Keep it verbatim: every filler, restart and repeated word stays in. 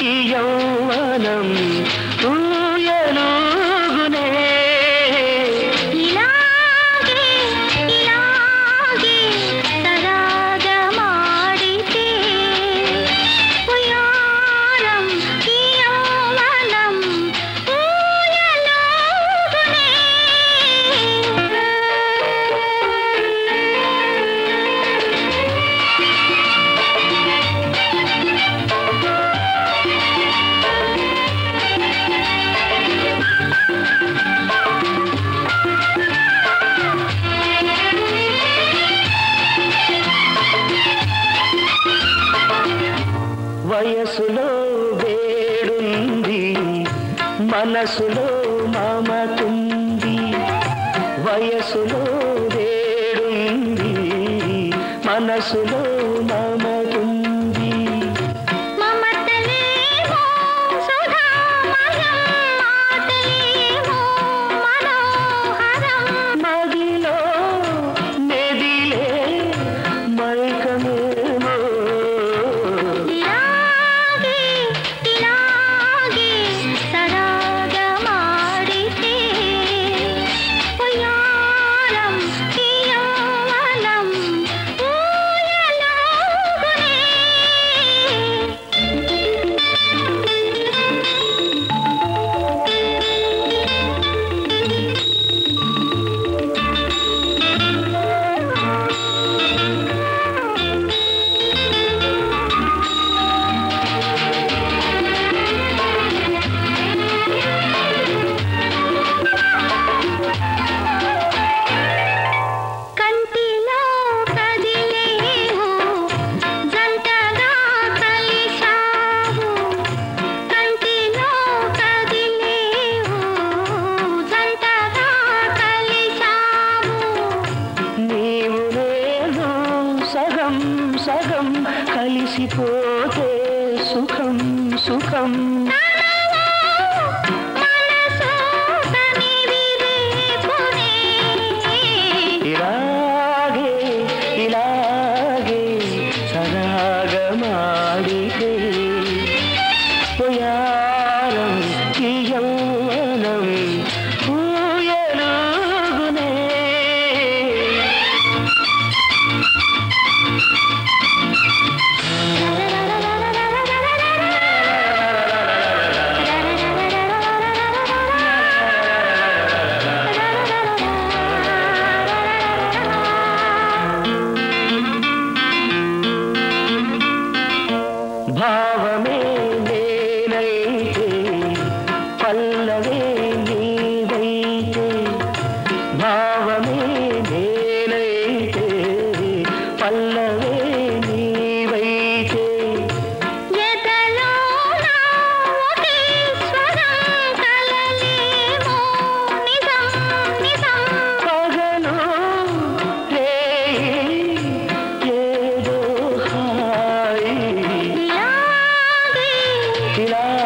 ఈ యౌవనం ఊయలుగునే ఇలాగే ఇలాగే సరాగమాడితే ఉయ్యారం ఈ యౌవనం ఊయలుగునే వయసులో వేడుంది మనసులో మమతుంది వయసులో వేడుంది మనసులో మమతుంది మమతలేమో సుధామయం మాటలేమో మనోహరం మదిలో మెదిలే మైకమేమో ఇలాగే ఇలాగే సరాగమాడితే ఉయ్యారం ఈ యౌవనం ఊయలుగునే కంటిలో కదిలేవు జంటగా కలిశావు కంటిలో కదిలేవు జంటగా కలిశావు నీవు నేను సగం సగం కలిసిపోతే సుఖం సుఖం మనసు కనివిరేపునే ఇలాగే ఇలాగే సరాగమాడితే పోయారం ఈ యౌవనం ఊయలుగునే భావమే నేనైతే పల్లవే నీవైతే భావమే నేనైతే పల్లవే నీవైతే ఎదలో నా ఒకే స్వరం కలలేమో నిజం నిజం పగలు రేయి ఏదో హాయి ఇలాగే ఇలా